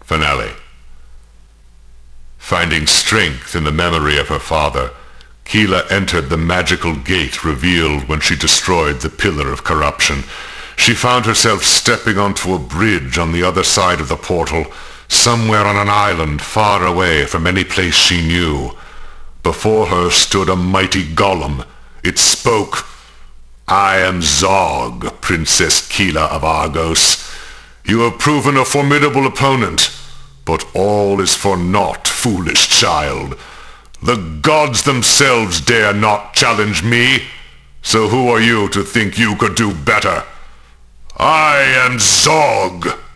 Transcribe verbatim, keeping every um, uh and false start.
Finale. Finding strength in the memory of her father, Keela entered the magical gate revealed when she destroyed the Pillar of Corruption. She found herself stepping onto a bridge on the other side of the portal, somewhere on an island far away from any place she knew. Before her stood a mighty golem. It spoke. "I am Zog, Princess Keela of Argos. You have proven a formidable opponent, but all is for naught, foolish child. The gods themselves dare not challenge me, so who are you to think you could do better? I am Zog!"